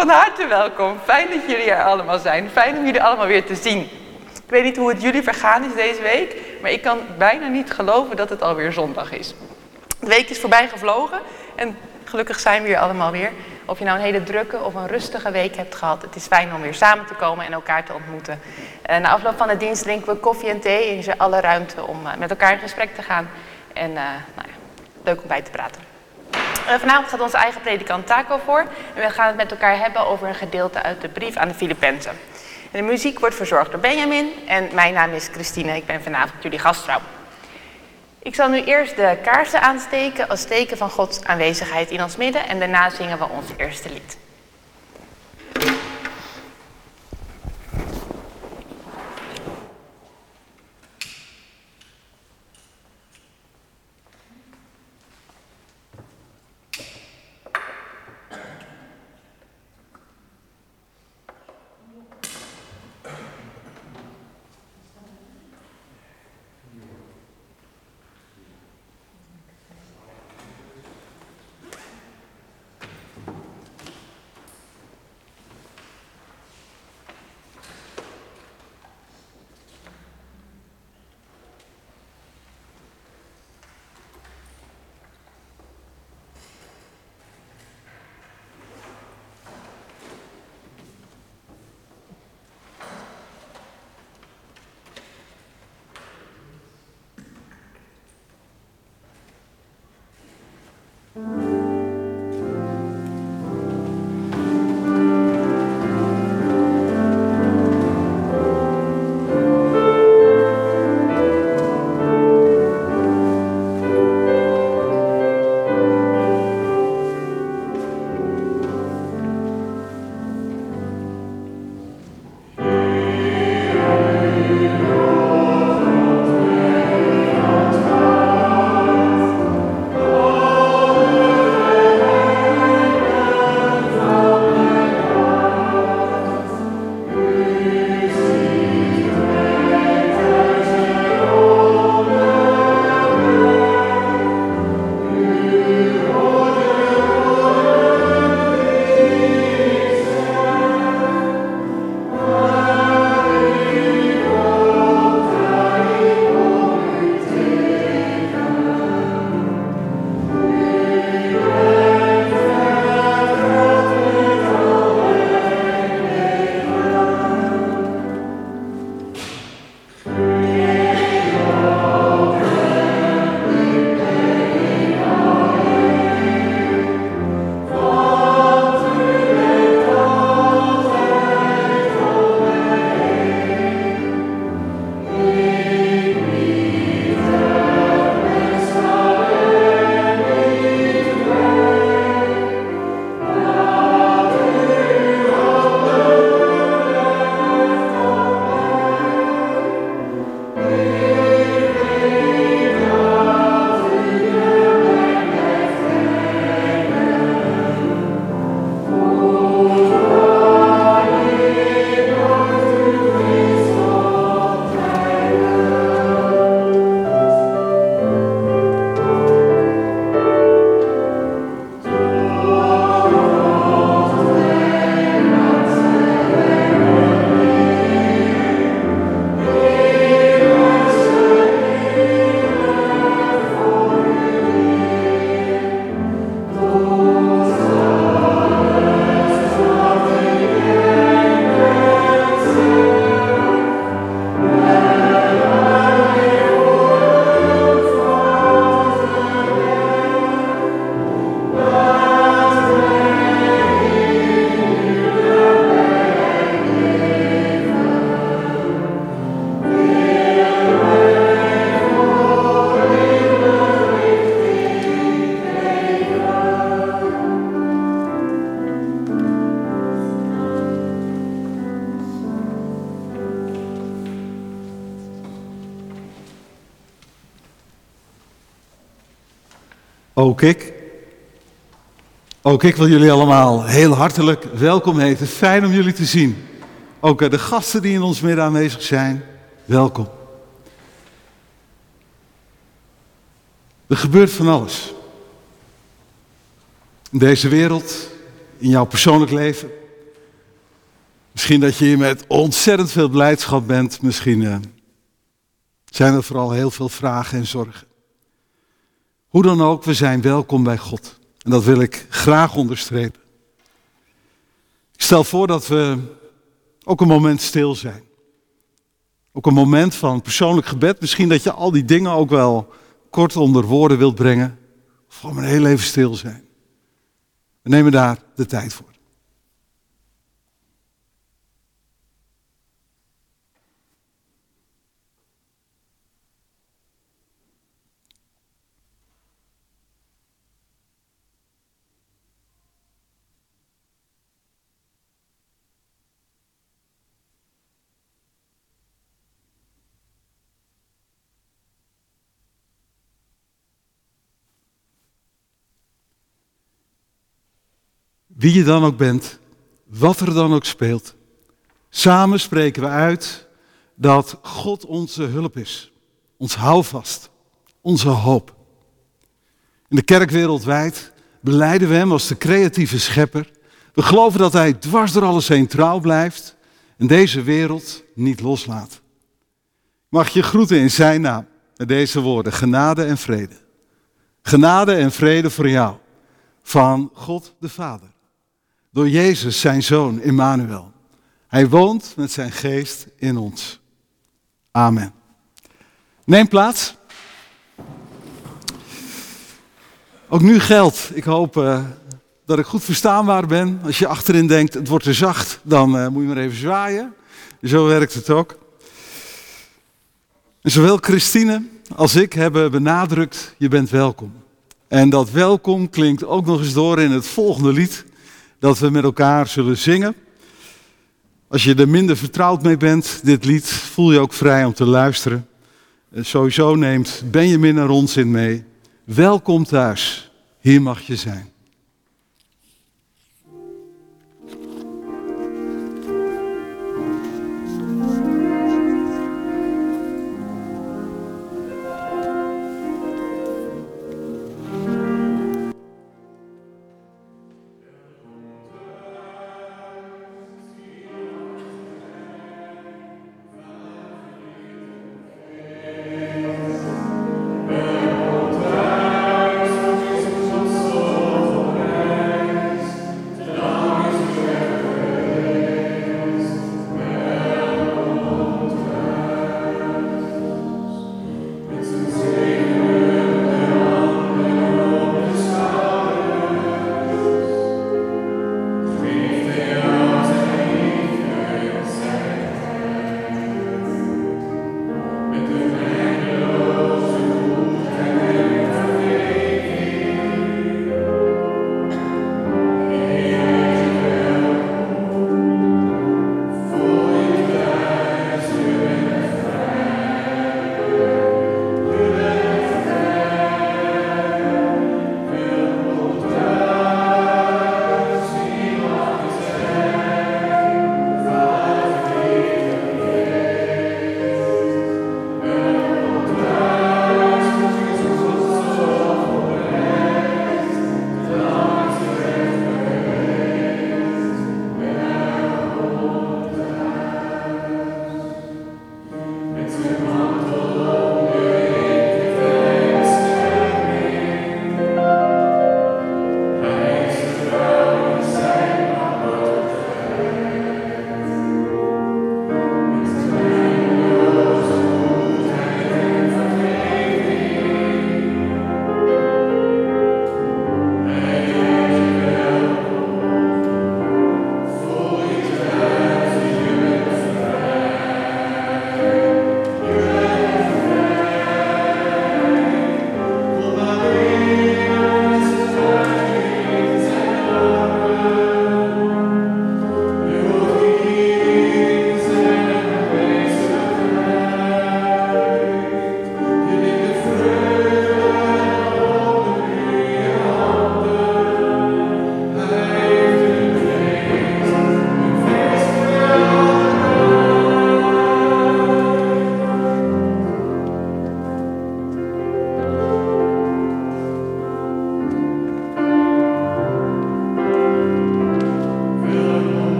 Van harte welkom. Fijn dat jullie er allemaal zijn. Fijn om jullie allemaal weer te zien. Ik weet niet hoe het jullie vergaan is deze week, maar ik kan bijna niet geloven dat het alweer zondag is. De week is voorbij gevlogen en gelukkig zijn we hier allemaal weer. Of je nou een hele drukke of een rustige week hebt gehad, het is fijn om weer samen te komen en elkaar te ontmoeten. Na afloop van de dienst drinken we koffie en thee en is er alle ruimte om met elkaar in gesprek te gaan. En leuk om bij te praten. Vanavond gaat onze eigen predikant Taco voor en we gaan het met elkaar hebben over een gedeelte uit de brief aan de Filippenzen. De muziek wordt verzorgd door Benjamin en mijn naam is Christine, ik ben vanavond jullie gastvrouw. Ik zal nu eerst de kaarsen aansteken als teken van Gods aanwezigheid in ons midden en daarna zingen we ons eerste lied. Ook ik wil jullie allemaal heel hartelijk welkom heten. Fijn om jullie te zien. Ook de gasten die in ons midden aanwezig zijn, welkom. Er gebeurt van alles. In deze wereld, in jouw persoonlijk leven, Misschien dat je hier met ontzettend veel blijdschap bent. Misschien zijn er vooral heel veel vragen en zorgen. Hoe dan ook, we zijn welkom bij God. En dat wil ik graag onderstrepen. Ik stel voor dat we ook een moment stil zijn. Ook een moment van persoonlijk gebed. Misschien dat je al die dingen ook wel kort onder woorden wilt brengen. Of gewoon een heel even stil zijn. We nemen daar de tijd voor. Wie je dan ook bent, wat er dan ook speelt. Samen spreken we uit dat God onze hulp is. Ons houvast, onze hoop. In de kerk wereldwijd belijden we hem als de creatieve schepper. We geloven dat hij dwars door alles heen trouw blijft en deze wereld niet loslaat. Mag je groeten in zijn naam met deze woorden, genade en vrede. Genade en vrede voor jou, van God de Vader. Door Jezus, zijn Zoon, Immanuel. Hij woont met zijn geest in ons. Amen. Neem plaats. Ook nu geldt, ik hoop dat ik goed verstaanbaar ben. Als je achterin denkt, het wordt te zacht, dan moet je maar even zwaaien. Zo werkt het ook. En zowel Christine als ik hebben benadrukt, je bent welkom. En dat welkom klinkt ook nog eens door in het volgende lied dat we met elkaar zullen zingen. Als je er minder vertrouwd mee bent, dit lied, voel je ook vrij om te luisteren. Sowieso neemt Benjamin er ons in mee. Welkom thuis, hier mag je zijn.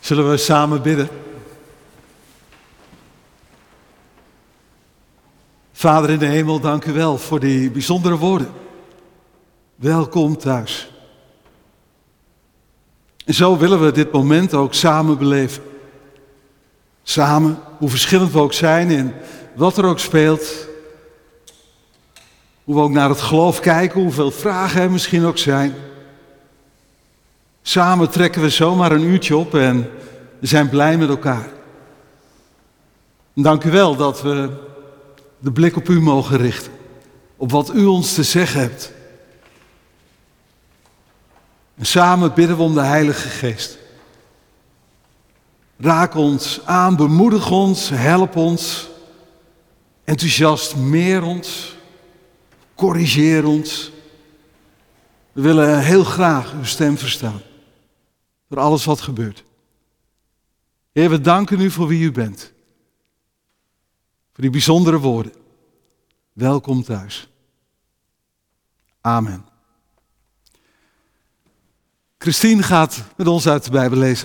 Zullen we samen bidden? Vader in de hemel, dank u wel voor die bijzondere woorden. Welkom thuis. En zo willen we dit moment ook samen beleven. Samen, hoe verschillend we ook zijn in wat er ook speelt. Hoe we ook naar het geloof kijken, hoeveel vragen er misschien ook zijn. Samen trekken we zomaar een uurtje op en we zijn blij met elkaar. En dank u wel dat we de blik op u mogen richten. Op wat u ons te zeggen hebt. En samen bidden we om de Heilige Geest. Raak ons aan, bemoedig ons, help ons, enthousiasmeer ons, corrigeer ons. We willen heel graag uw stem verstaan, door alles wat gebeurt. Heer, we danken u voor wie u bent. Voor die bijzondere woorden. Welkom thuis. Amen. Christine gaat met ons uit de Bijbel lezen.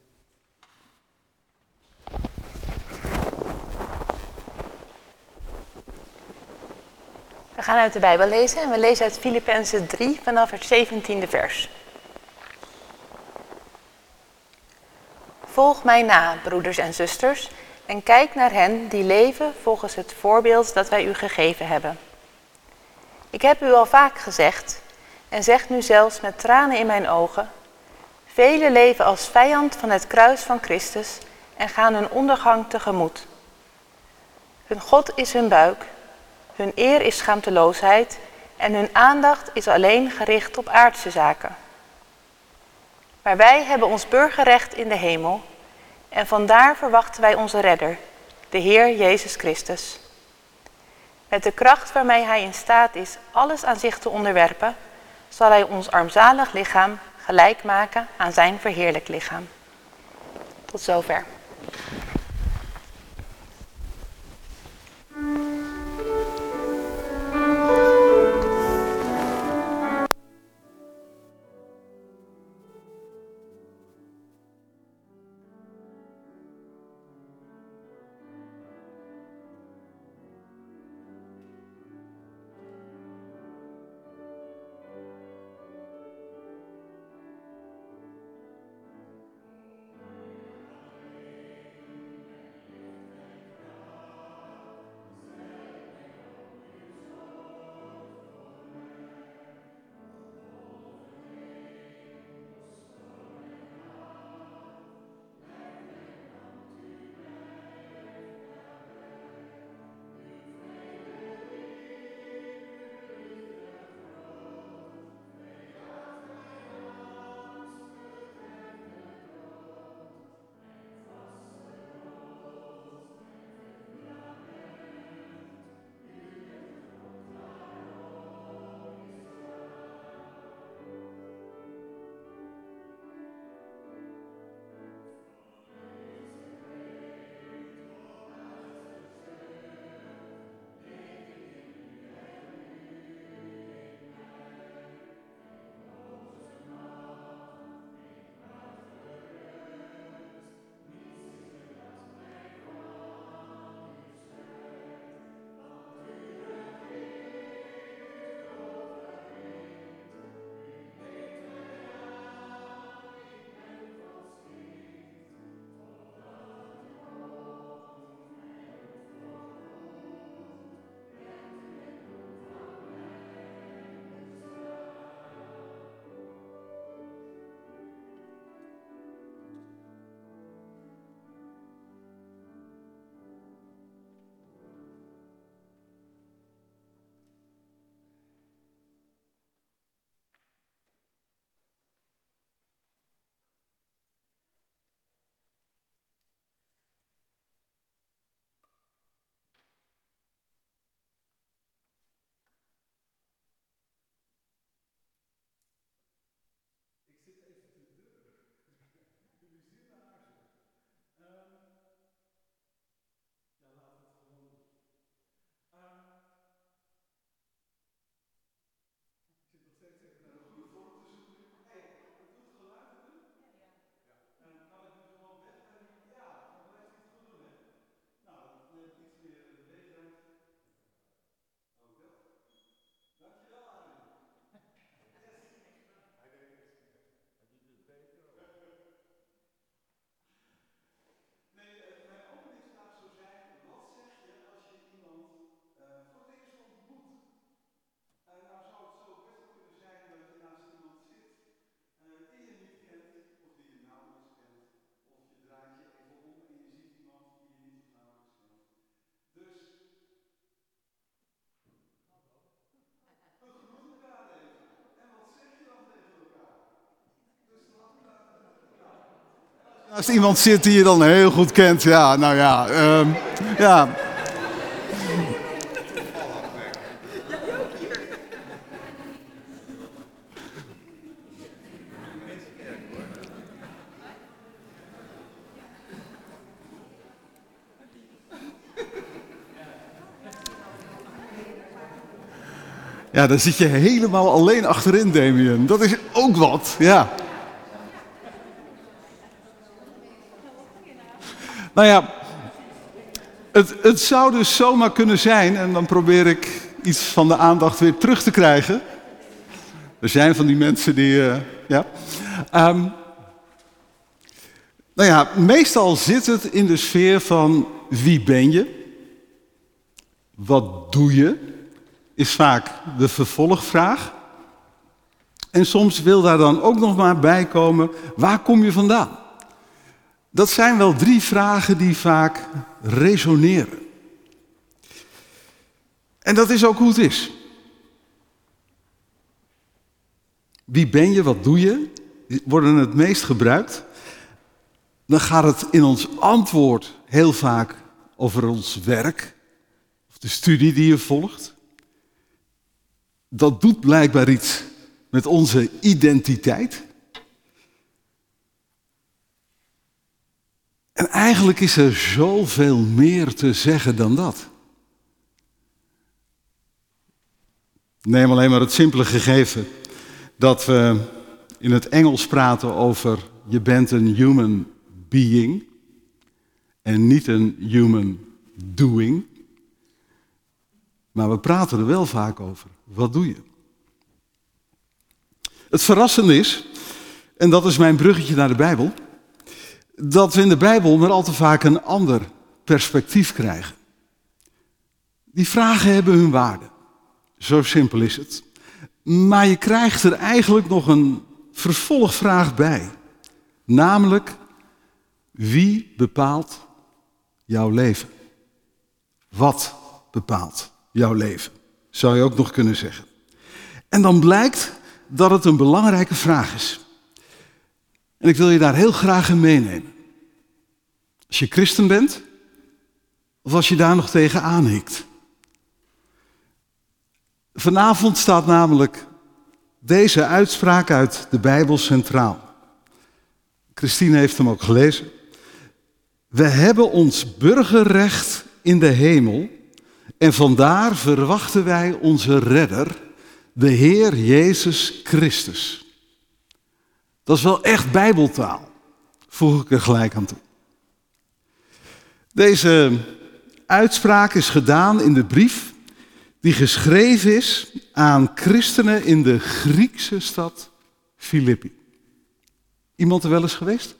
We gaan uit de Bijbel lezen en we lezen uit Filippenzen 3 vanaf het 17e vers. Volg mij na, broeders en zusters, en kijk naar hen die leven volgens het voorbeeld dat wij u gegeven hebben. Ik heb u al vaak gezegd, en zeg nu zelfs met tranen in mijn ogen, velen leven als vijand van het kruis van Christus en gaan hun ondergang tegemoet. Hun God is hun buik, hun eer is schaamteloosheid en hun aandacht is alleen gericht op aardse zaken. Maar wij hebben ons burgerrecht in de hemel en vandaar verwachten wij onze redder, de Heer Jezus Christus. Met de kracht waarmee hij in staat is alles aan zich te onderwerpen, zal hij ons armzalig lichaam gelijk maken aan zijn verheerlijk lichaam. Tot zover. Als iemand zit die je dan heel goed kent, ja, nou ja, ja. Ja, dan zit je helemaal alleen achterin, Damien. Dat is ook wat, ja. Nou ja, het zou dus zomaar kunnen zijn, en dan probeer ik iets van de aandacht weer terug te krijgen. Er zijn van die mensen die, ja. Nou ja, meestal zit het in de sfeer van wie ben je? Wat doe je? Is vaak de vervolgvraag. En soms wil daar dan ook nog maar bij komen, waar kom je vandaan? Dat zijn wel 3 vragen die vaak resoneren. En dat is ook hoe het is. Wie ben je, wat doe je? Worden het meest gebruikt. Dan gaat het in ons antwoord heel vaak over ons werk. Of de studie die je volgt. Dat doet blijkbaar iets met onze identiteit. En eigenlijk is er zoveel meer te zeggen dan dat. Neem alleen maar het simpele gegeven dat we in het Engels praten over je bent een human being en niet een human doing. Maar we praten er wel vaak over. Wat doe je? Het verrassende is, en dat is mijn bruggetje naar de Bijbel, dat we in de Bijbel maar al te vaak een ander perspectief krijgen. Die vragen hebben hun waarde. Zo simpel is het. Maar je krijgt er eigenlijk nog een vervolgvraag bij. Namelijk, wie bepaalt jouw leven? Wat bepaalt jouw leven? Zou je ook nog kunnen zeggen. En dan blijkt dat het een belangrijke vraag is. En ik wil je daar heel graag in meenemen. Als je christen bent, of als je daar nog tegenaan hikt. Vanavond staat namelijk deze uitspraak uit de Bijbel centraal. Christine heeft hem ook gelezen. We hebben ons burgerrecht in de hemel en vandaar verwachten wij onze redder, de Heer Jezus Christus. Dat is wel echt Bijbeltaal, voeg ik er gelijk aan toe. Deze uitspraak is gedaan in de brief die geschreven is aan christenen in de Griekse stad Filippi. Iemand er wel eens geweest?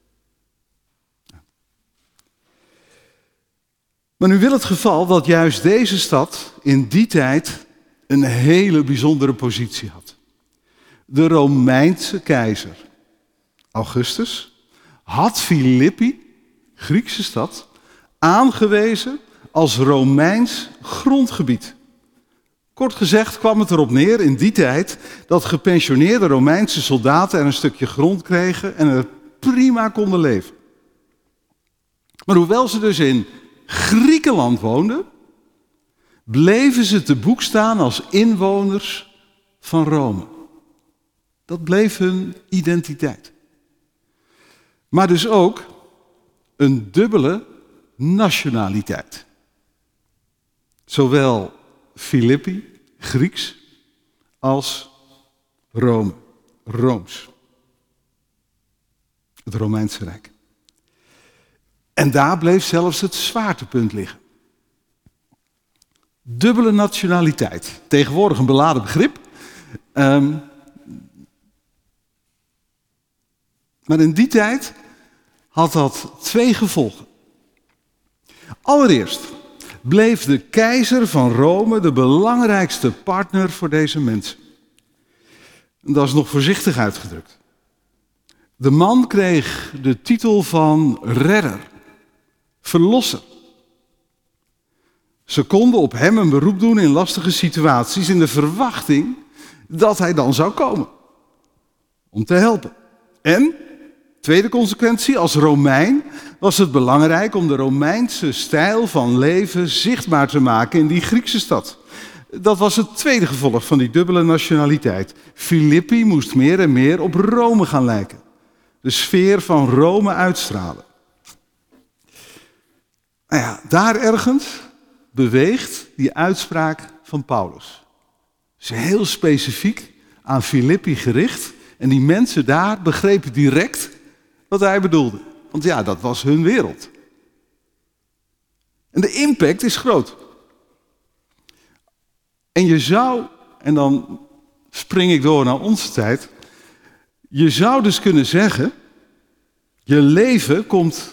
Maar nu wil het geval dat juist deze stad in die tijd een hele bijzondere positie had. De Romeinse keizer Augustus had Filippi, Griekse stad, aangewezen als Romeins grondgebied. Kort gezegd kwam het erop neer in die tijd dat gepensioneerde Romeinse soldaten er een stukje grond kregen en er prima konden leven. Maar hoewel ze dus in Griekenland woonden, bleven ze te boek staan als inwoners van Rome. Dat bleef hun identiteit. Maar dus ook een dubbele nationaliteit. Zowel Filippi, Grieks, als Rome, Rooms. Het Romeinse Rijk. En daar bleef zelfs het zwaartepunt liggen. Dubbele nationaliteit. Tegenwoordig een beladen begrip. Maar in die tijd had dat 2 gevolgen. Allereerst bleef de keizer van Rome de belangrijkste partner voor deze mensen. Dat is nog voorzichtig uitgedrukt. De man kreeg de titel van redder, verlosser. Ze konden op hem een beroep doen in lastige situaties in de verwachting dat hij dan zou komen om te helpen. En Tweede consequentie, als Romein was het belangrijk om de Romeinse stijl van leven zichtbaar te maken in die Griekse stad. Dat was het tweede gevolg van die dubbele nationaliteit. Filippi moest meer en meer op Rome gaan lijken. De sfeer van Rome uitstralen. Nou ja, daar ergens beweegt die uitspraak van Paulus. Het is heel specifiek aan Filippi gericht. En die mensen daar begrepen direct wat hij bedoelde. Want ja, dat was hun wereld. En de impact is groot. En je zou, en dan spring ik door naar onze tijd. Je zou dus kunnen zeggen, je leven komt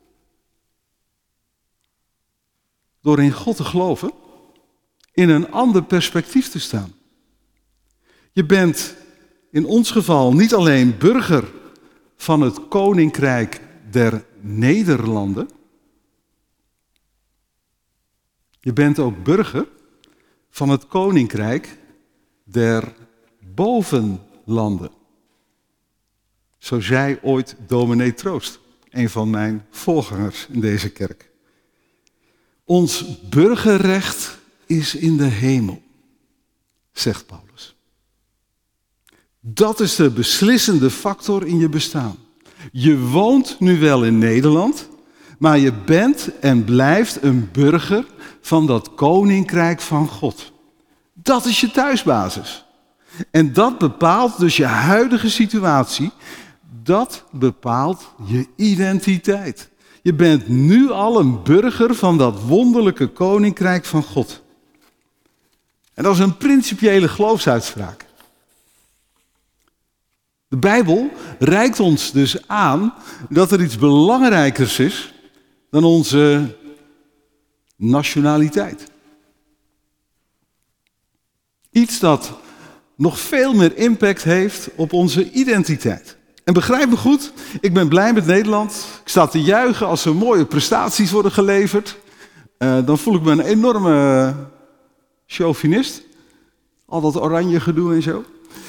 door in God te geloven, in een ander perspectief te staan. Je bent in ons geval niet alleen burger van het Koninkrijk der Nederlanden. Je bent ook burger van het Koninkrijk der Bovenlanden. Zo zei ooit dominee Troost, een van mijn voorgangers in deze kerk. Ons burgerrecht is in de hemel, zegt Paulus. Dat is de beslissende factor in je bestaan. Je woont nu wel in Nederland, maar je bent en blijft een burger van dat Koninkrijk van God. Dat is je thuisbasis. En dat bepaalt dus je huidige situatie. Dat bepaalt je identiteit. Je bent nu al een burger van dat wonderlijke Koninkrijk van God. En dat is een principiële geloofsuitspraak. De Bijbel reikt ons dus aan dat er iets belangrijkers is dan onze nationaliteit. Iets dat nog veel meer impact heeft op onze identiteit. En begrijp me goed, ik ben blij met Nederland. Ik sta te juichen als er mooie prestaties worden geleverd. Dan voel ik me een enorme chauvinist. Al dat oranje gedoe en zo.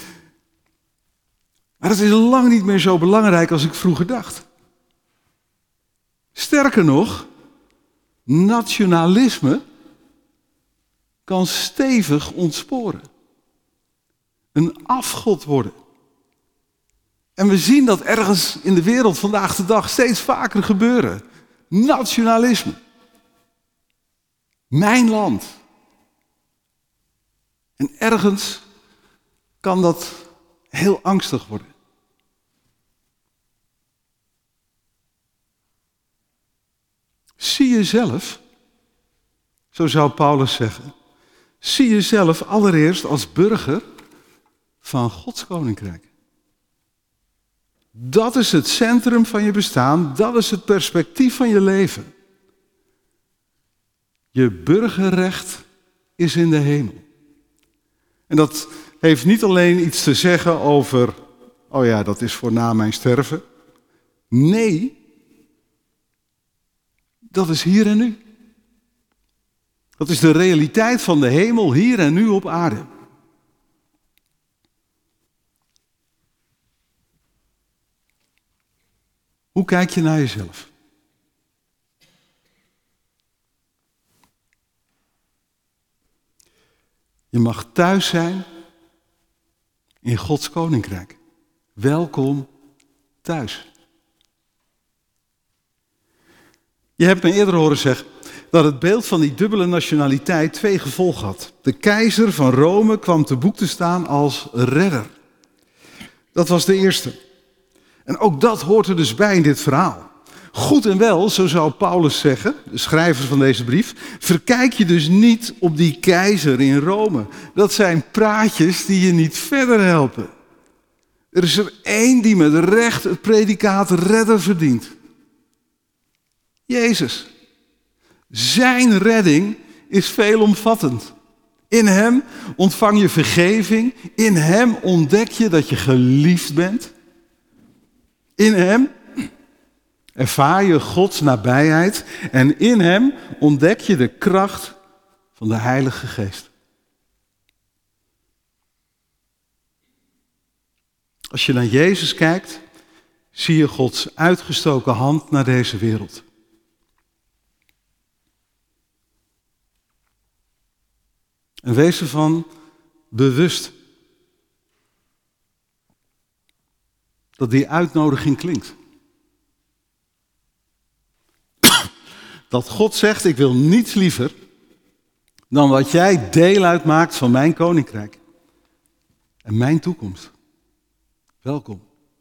Maar het is lang niet meer zo belangrijk als ik vroeger dacht. Sterker nog, nationalisme kan stevig ontsporen. Een afgod worden. En we zien dat ergens in de wereld vandaag de dag steeds vaker gebeuren. Nationalisme. Mijn land. En ergens kan dat heel angstig worden. Zie jezelf, zo zou Paulus zeggen, zie jezelf allereerst als burger van Gods Koninkrijk. Dat is het centrum van je bestaan, dat is het perspectief van je leven. Je burgerrecht is in de hemel. En dat heeft niet alleen iets te zeggen over, oh ja, dat is voor na mijn sterven. Nee, dat is hier en nu. Dat is de realiteit van de hemel hier en nu op aarde. Hoe kijk je naar jezelf? Je mag thuis zijn in Gods Koninkrijk. Welkom thuis. Je hebt me eerder horen zeggen dat het beeld van die dubbele nationaliteit twee gevolgen had. De keizer van Rome kwam te boek te staan als redder. Dat was de eerste. En ook dat hoort er dus bij in dit verhaal. Goed en wel, zo zou Paulus zeggen, de schrijver van deze brief, verkijk je dus niet op die keizer in Rome. Dat zijn praatjes die je niet verder helpen. Er is er één die met recht het predicaat redder verdient. Jezus. Zijn redding is veelomvattend. In hem ontvang je vergeving. In hem ontdek je dat je geliefd bent. In hem ervaar je Gods nabijheid. En in hem ontdek je de kracht van de Heilige Geest. Als je naar Jezus kijkt, zie je Gods uitgestoken hand naar deze wereld. En wees ervan bewust dat die uitnodiging klinkt. Dat God zegt, ik wil niets liever dan wat jij deel uitmaakt van mijn koninkrijk en mijn toekomst. Welkom.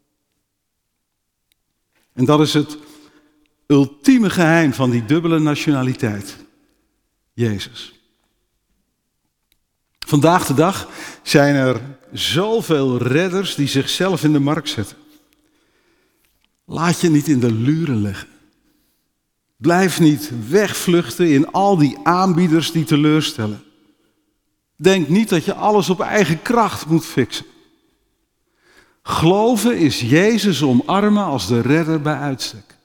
En dat is het ultieme geheim van die dubbele nationaliteit. Jezus. Vandaag de dag zijn er zoveel redders die zichzelf in de markt zetten. Laat je niet in de luren leggen. Blijf niet wegvluchten in al die aanbieders die teleurstellen. Denk niet dat je alles op eigen kracht moet fixen. Geloven is Jezus omarmen als de redder bij uitstek.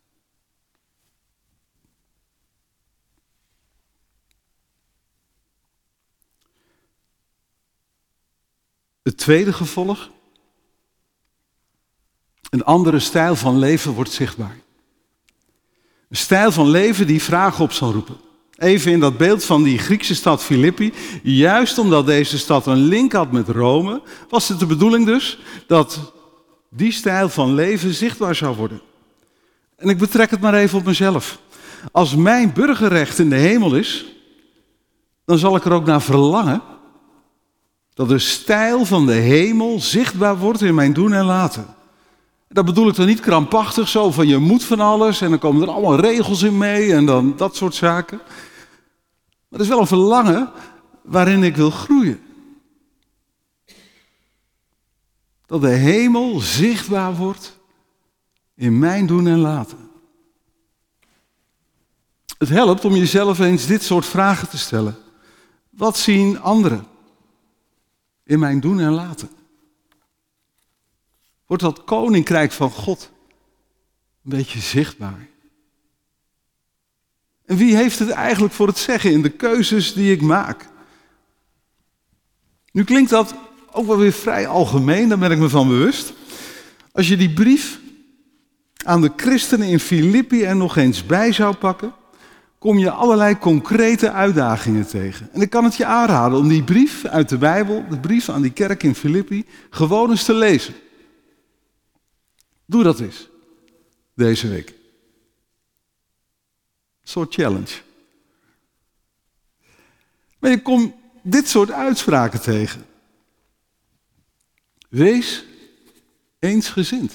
Het tweede gevolg. Een andere stijl van leven wordt zichtbaar. Een stijl van leven die vragen op zal roepen. Even in dat beeld van die Griekse stad Filippi. Juist omdat deze stad een link had met Rome, was het de bedoeling dus dat die stijl van leven zichtbaar zou worden. En ik betrek het maar even op mezelf. Als mijn burgerrecht in de hemel is, dan zal ik er ook naar verlangen dat de stijl van de hemel zichtbaar wordt in mijn doen en laten. Dat bedoel ik dan niet krampachtig zo van je moet van alles en dan komen er allemaal regels in mee en dan dat soort zaken. Maar er is wel een verlangen waarin ik wil groeien. Dat de hemel zichtbaar wordt in mijn doen en laten. Het helpt om jezelf eens dit soort vragen te stellen. Wat zien anderen in mijn doen en laten? Wordt dat koninkrijk van God een beetje zichtbaar? En wie heeft het eigenlijk voor het zeggen in de keuzes die ik maak? Nu klinkt dat ook wel weer vrij algemeen, daar ben ik me van bewust. Als je die brief aan de christenen in Filippi er nog eens bij zou pakken, kom je allerlei concrete uitdagingen tegen. En ik kan het je aanraden om die brief uit de Bijbel, de brief aan die kerk in Filippi, gewoon eens te lezen. Doe dat eens, deze week. Een soort challenge. Maar je komt dit soort uitspraken tegen. Wees eensgezind.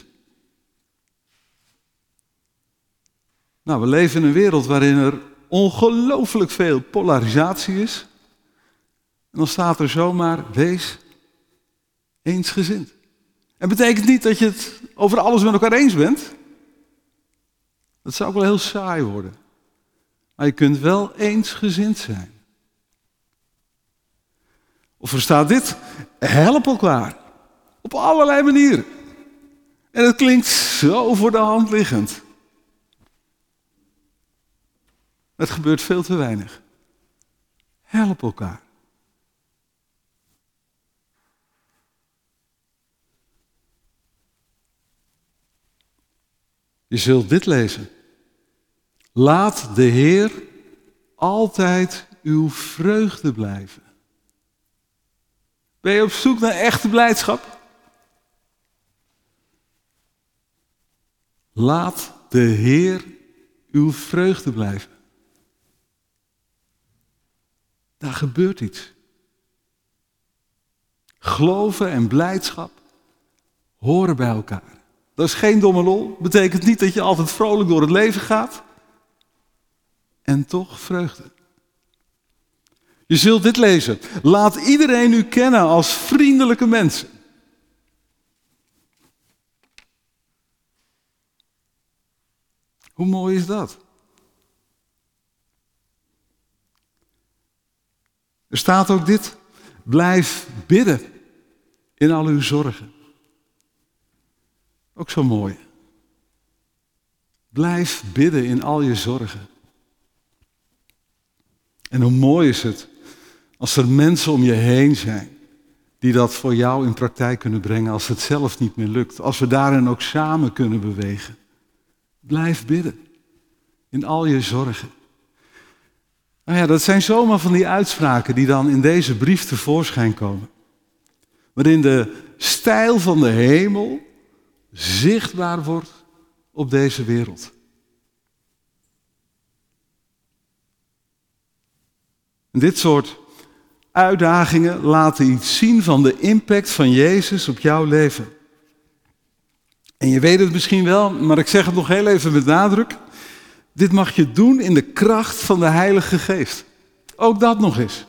Nou, we leven in een wereld waarin er ongelooflijk veel polarisatie is. En dan staat er zomaar, wees eensgezind. En betekent niet dat je het over alles met elkaar eens bent. Dat zou ook wel heel saai worden. Maar je kunt wel eensgezind zijn. Of er staat dit, help elkaar. Op allerlei manieren. En het klinkt zo voor de hand liggend. Het gebeurt veel te weinig. Help elkaar. Je zult dit lezen. Laat de Heer altijd uw vreugde blijven. Ben je op zoek naar echte blijdschap? Laat de Heer uw vreugde blijven. Daar gebeurt iets. Geloven en blijdschap horen bij elkaar. Dat is geen domme lol. Betekent niet dat je altijd vrolijk door het leven gaat. En toch vreugde. Je zult dit lezen. Laat iedereen u kennen als vriendelijke mensen. Hoe mooi is dat? Er staat ook dit. Blijf bidden in al uw zorgen. Ook zo mooi. Blijf bidden in al je zorgen. En hoe mooi is het als er mensen om je heen zijn die dat voor jou in praktijk kunnen brengen als het zelf niet meer lukt. Als we daarin ook samen kunnen bewegen. Blijf bidden. In al je zorgen. Nou ja, dat zijn zomaar van die uitspraken die dan in deze brief tevoorschijn komen. Waarin de stijl van de hemel zichtbaar wordt op deze wereld. En dit soort uitdagingen laten iets zien van de impact van Jezus op jouw leven. En je weet het misschien wel, maar ik zeg het nog heel even met nadruk. Dit mag je doen in de kracht van de Heilige Geest. Ook dat nog eens.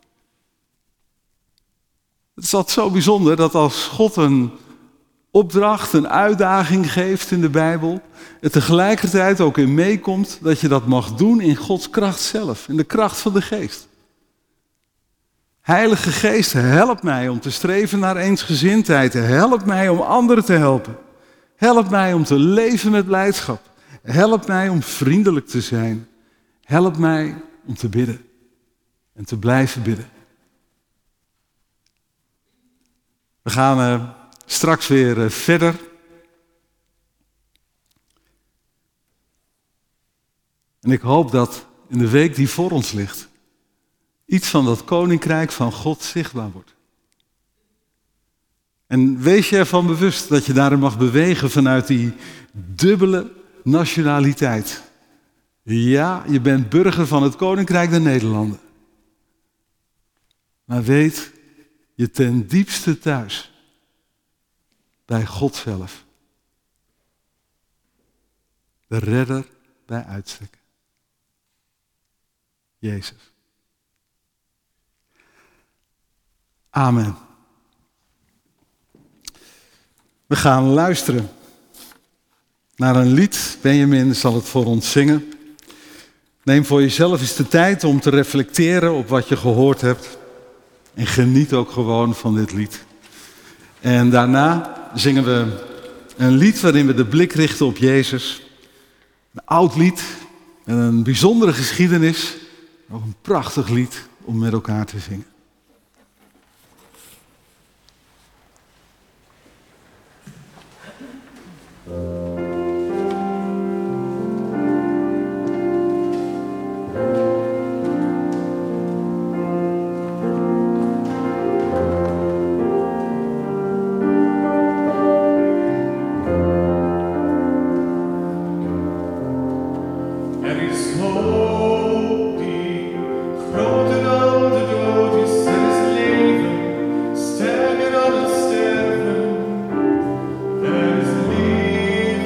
Het is altijd zo bijzonder dat als God een opdracht, een uitdaging geeft in de Bijbel, het tegelijkertijd ook in meekomt dat je dat mag doen in Gods kracht zelf, in de kracht van de Geest. Heilige Geest, help mij om te streven naar eensgezindheid. Help mij om anderen te helpen. Help mij om te leven met blijdschap. Help mij om vriendelijk te zijn. Help mij om te bidden en te blijven bidden. We gaan straks weer verder. En ik hoop dat in de week die voor ons ligt, iets van dat koninkrijk van God zichtbaar wordt. En wees je ervan bewust dat je daarin mag bewegen vanuit die dubbele nationaliteit. Ja, je bent burger van het Koninkrijk der Nederlanden. Maar weet je ten diepste thuis bij God zelf. De redder bij uitstek. Jezus. Amen. We gaan luisteren naar een lied. Benjamin zal het voor ons zingen. Neem voor jezelf eens de tijd om te reflecteren op wat je gehoord hebt. En geniet ook gewoon van dit lied. En daarna zingen we een lied waarin we de blik richten op Jezus. Een oud lied met een bijzondere geschiedenis. Ook een prachtig lied om met elkaar te zingen. Sterker dan het sterven, er is liefde.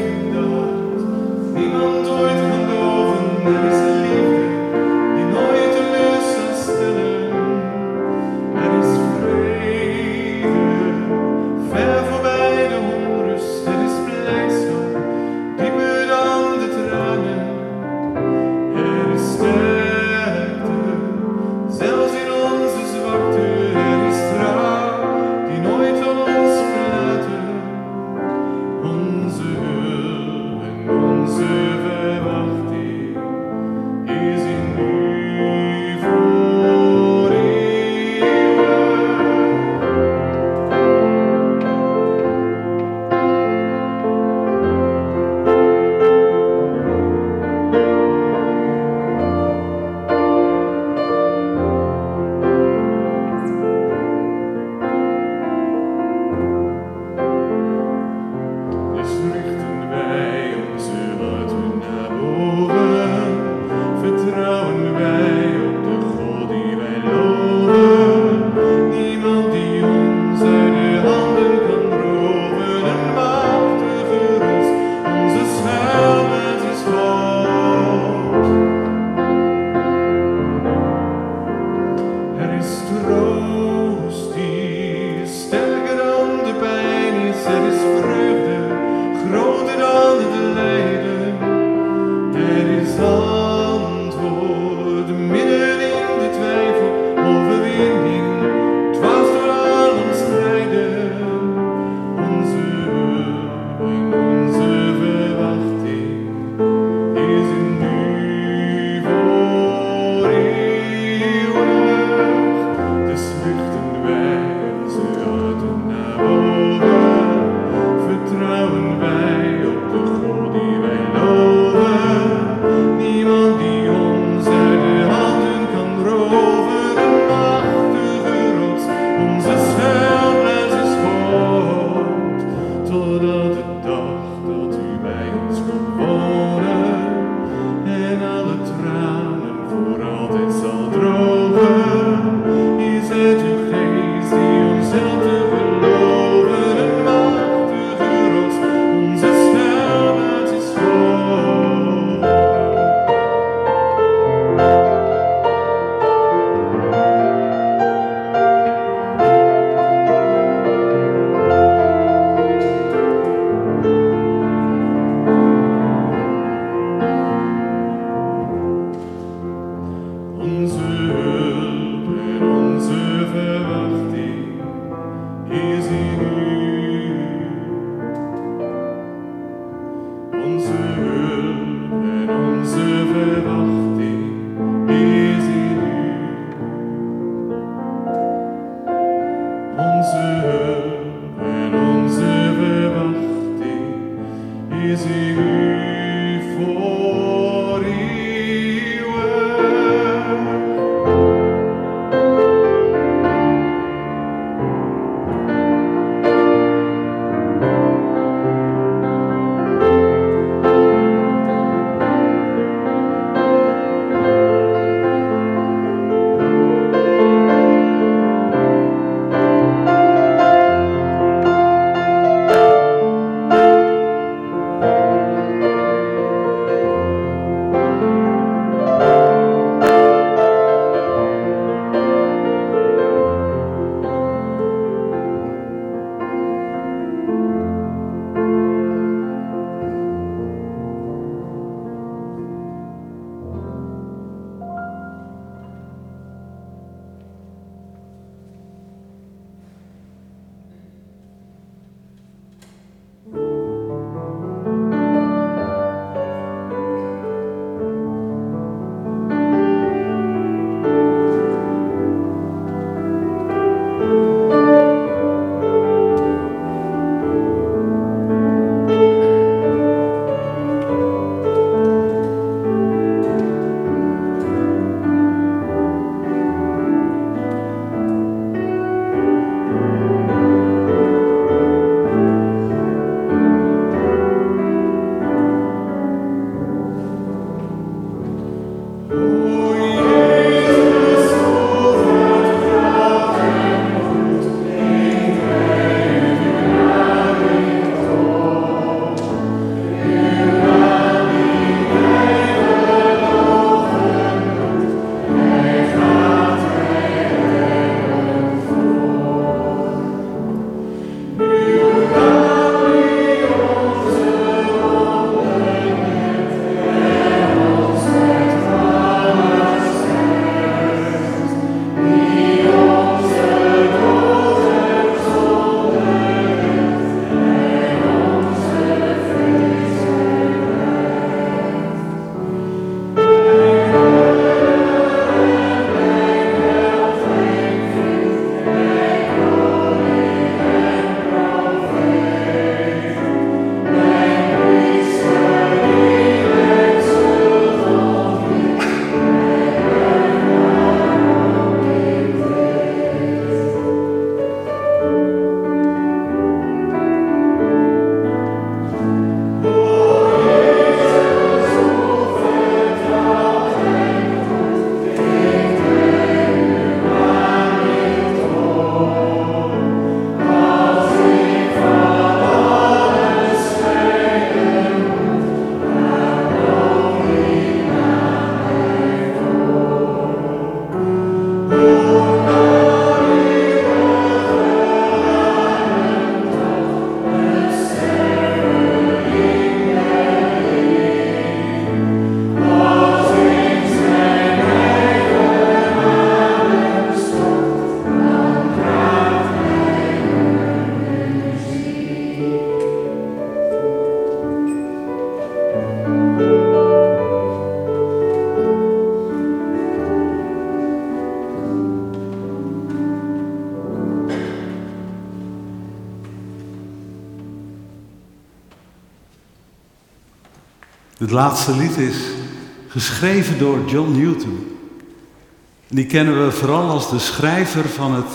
Onze hulp en onze verwachting is in u. Onze hulp en onze verwachting is in u voor uw werk. Het laatste lied is geschreven door John Newton. En die kennen we vooral als de schrijver van het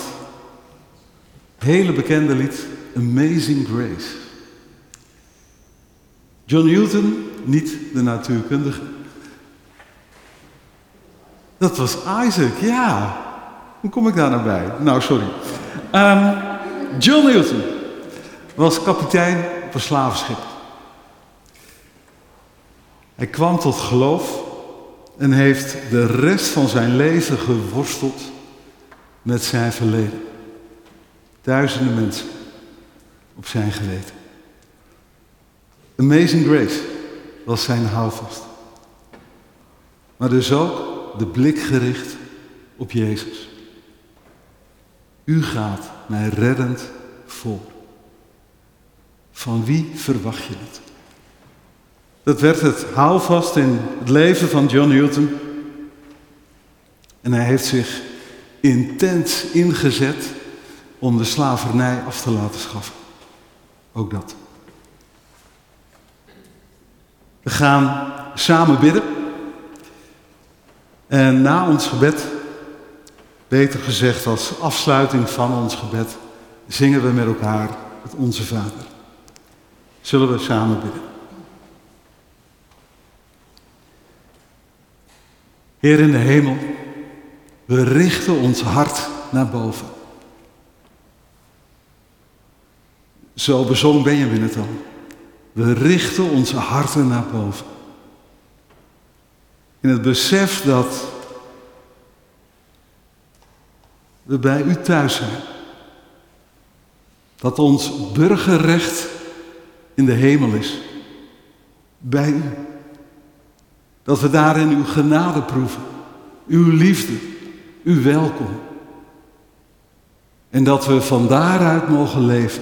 hele bekende lied Amazing Grace. John Newton, niet de natuurkundige. Dat was Isaac, ja. Hoe kom ik daar nou bij? Nou, sorry. John Newton was kapitein op een slavenschip. Hij kwam tot geloof en heeft de rest van zijn leven geworsteld met zijn verleden. Duizenden mensen op zijn geweten. Amazing Grace was zijn houvast. Maar dus ook de blik gericht op Jezus. U gaat mij reddend voor. Van wie verwacht je het? Dat werd het houvast in het leven van John Newton. En hij heeft zich intens ingezet om de slavernij af te laten schaffen. Ook dat. We gaan samen bidden. En na ons gebed, beter gezegd als afsluiting van ons gebed, zingen we met elkaar het Onze Vader. Zullen we samen bidden. Heer in de hemel, we richten ons hart naar boven. Zo bezong Benjamin het al. We richten onze harten naar boven. In het besef dat we bij u thuis zijn. Dat ons burgerrecht in de hemel is. Bij u. Dat we daarin uw genade proeven. Uw liefde. Uw welkom. En dat we van daaruit mogen leven.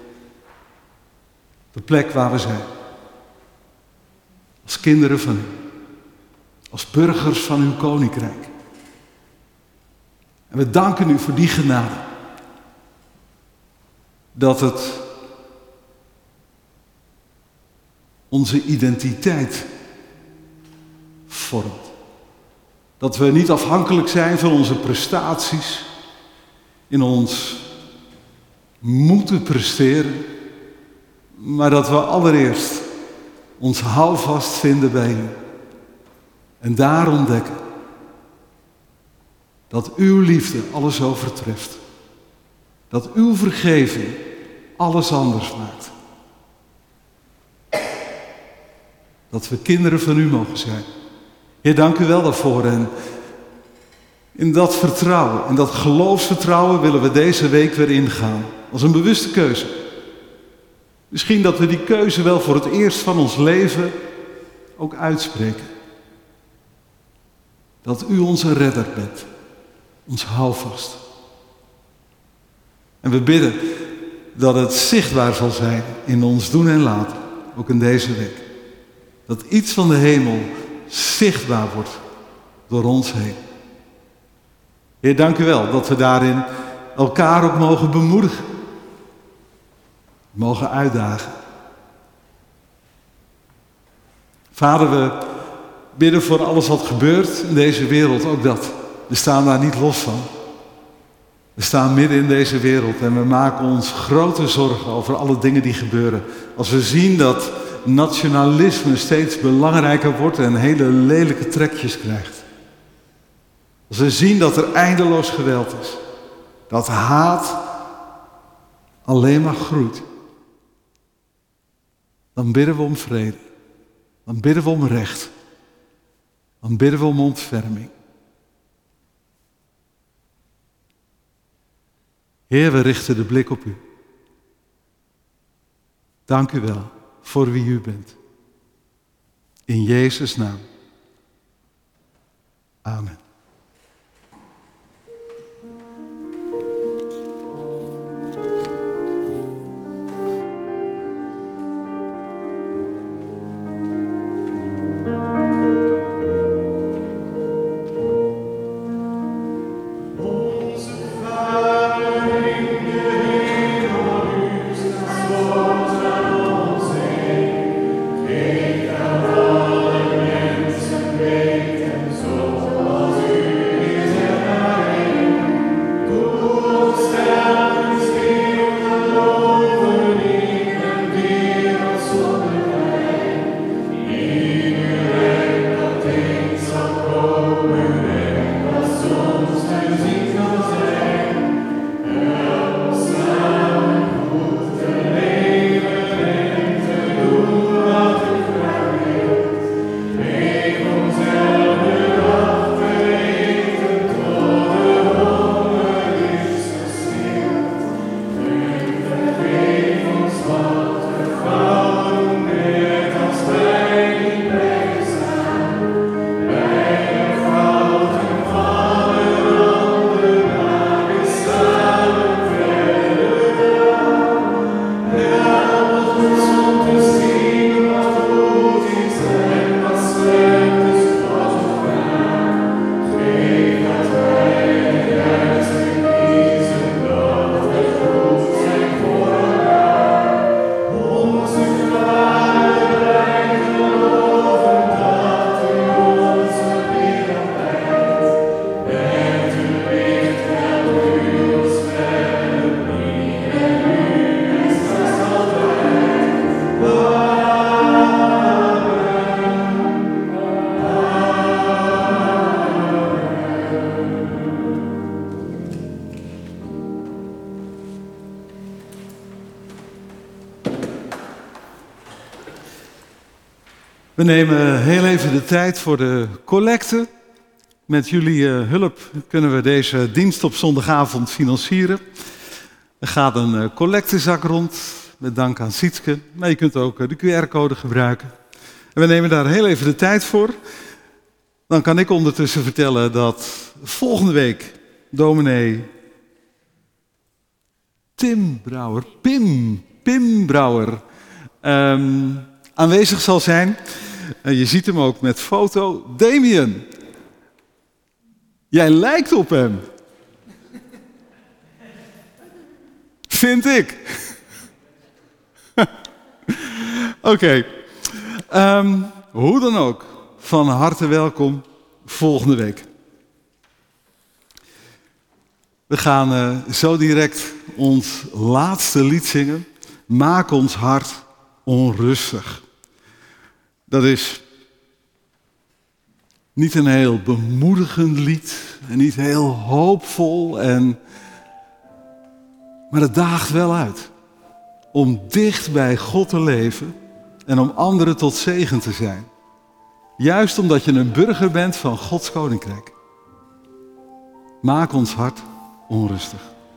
De plek waar we zijn. Als kinderen van u. Als burgers van uw koninkrijk. En we danken u voor die genade. Dat het onze identiteit vormt. Dat we niet afhankelijk zijn van onze prestaties. In ons moeten presteren. Maar dat we allereerst ons houvast vinden bij u. En daar ontdekken dat uw liefde alles overtreft. Dat uw vergeving alles anders maakt. Dat we kinderen van u mogen zijn. Heer, dank u wel daarvoor. En in dat vertrouwen, in dat geloofsvertrouwen willen we deze week weer ingaan. Als een bewuste keuze. Misschien dat we die keuze wel voor het eerst van ons leven ook uitspreken. Dat u onze redder bent. Ons houvast. En we bidden dat het zichtbaar zal zijn in ons doen en laten. Ook in deze week. Dat iets van de hemel zichtbaar wordt door ons heen. Heer, dank u wel dat we daarin elkaar ook mogen bemoedigen. Mogen uitdagen. Vader, we bidden voor alles wat gebeurt in deze wereld, ook dat. We staan daar niet los van. We staan midden in deze wereld en we maken ons grote zorgen over alle dingen die gebeuren. Als we zien dat nationalisme steeds belangrijker wordt en hele lelijke trekjes krijgt. Als we zien dat er eindeloos geweld is. Dat haat alleen maar groeit. Dan bidden we om vrede. Dan bidden we om recht. Dan bidden we om ontferming. Heer, we richten de blik op u. Dank u wel voor wie u bent. In Jezus' naam. Amen. We nemen heel even de tijd voor de collecte. Met jullie hulp kunnen we deze dienst op zondagavond financieren. Er gaat een collectezak rond, met dank aan Sietske. Maar je kunt ook de QR-code gebruiken. En we nemen daar heel even de tijd voor. Dan kan ik ondertussen vertellen dat volgende week dominee Pim Brouwer aanwezig zal zijn. Je ziet hem ook met foto. Damien, jij lijkt op hem. Vind ik. Oké. Hoe dan ook, van harte welkom volgende week. We gaan zo direct ons laatste lied zingen. Maak ons hart onrustig. Dat is niet een heel bemoedigend lied en niet heel hoopvol, maar het daagt wel uit om dicht bij God te leven en om anderen tot zegen te zijn. Juist omdat je een burger bent van Gods koninkrijk. Maak ons hart onrustig.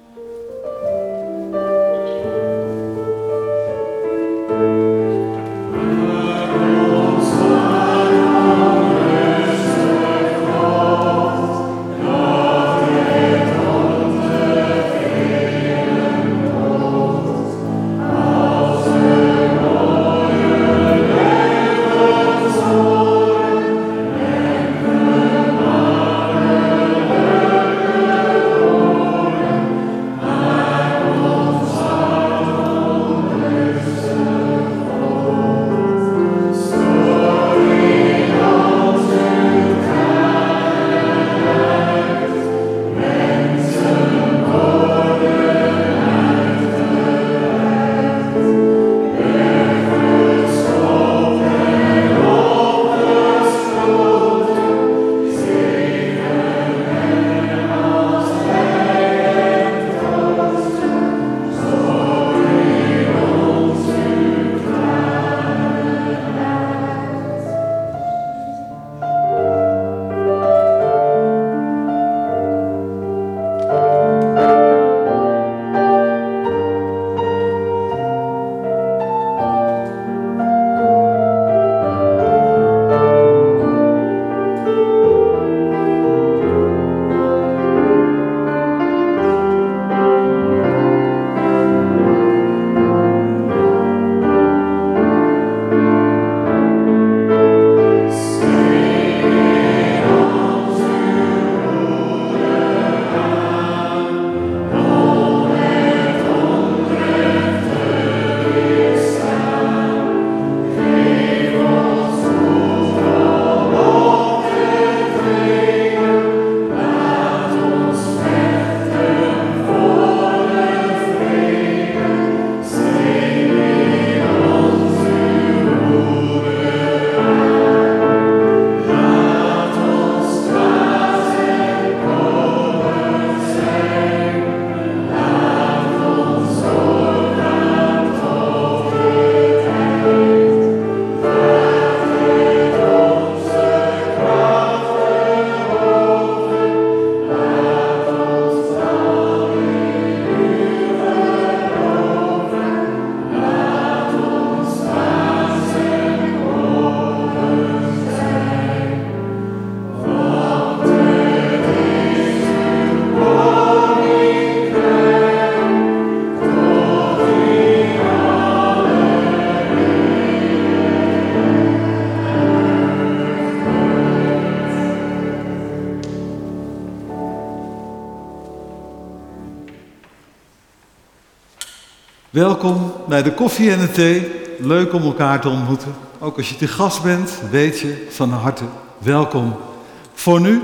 Welkom bij de koffie en de thee. Leuk om elkaar te ontmoeten. Ook als je te gast bent, weet je van harte welkom. Voor nu,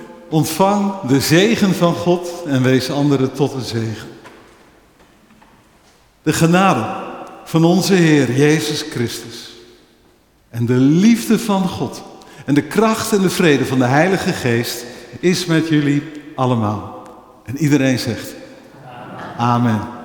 ontvang de zegen van God en wees anderen tot een zegen. De genade van onze Heer Jezus Christus en de liefde van God en de kracht en de vrede van de Heilige Geest is met jullie allemaal. En iedereen zegt amen.